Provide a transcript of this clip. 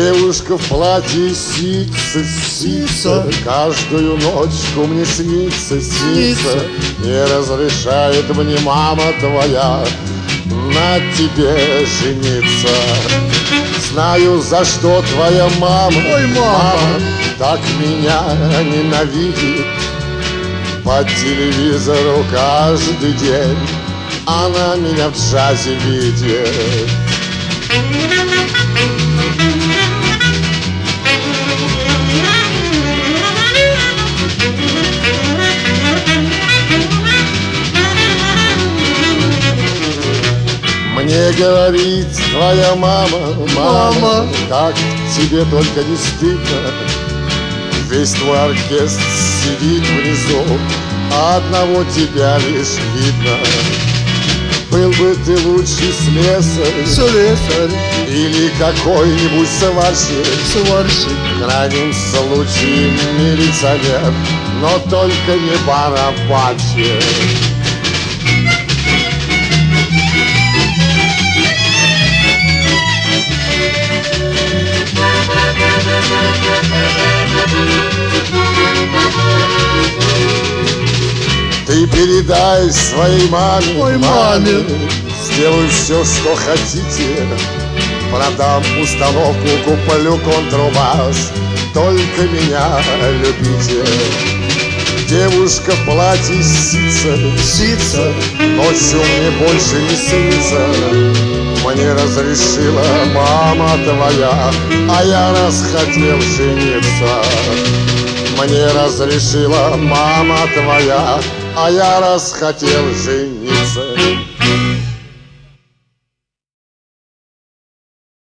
Девушка в платье сица, каждую ночку мне снится. Не разрешает мне мама твоя на тебе жениться. Знаю, за что твоя мама, мама так меня ненавидит. По телевизору каждый день она меня в джазе видит. Мне говорит твоя мама, как тебе только не стыдно. Весь твой оркестр сидит внизу, а одного тебя лишь видно. Был бы ты лучший слесарь или какой-нибудь сварщик, в крайнем случае милиционер, но только не барабанщик. Ты передай своей маме, сделаю все, что хотите. Продам установку, куплю контрабас, только меня любите. Девушка в платье сица, ночью мне больше не снится. Мне разрешила мама твоя, а я расхотел жениться. Мне разрешила мама твоя, а я расхотел жениться.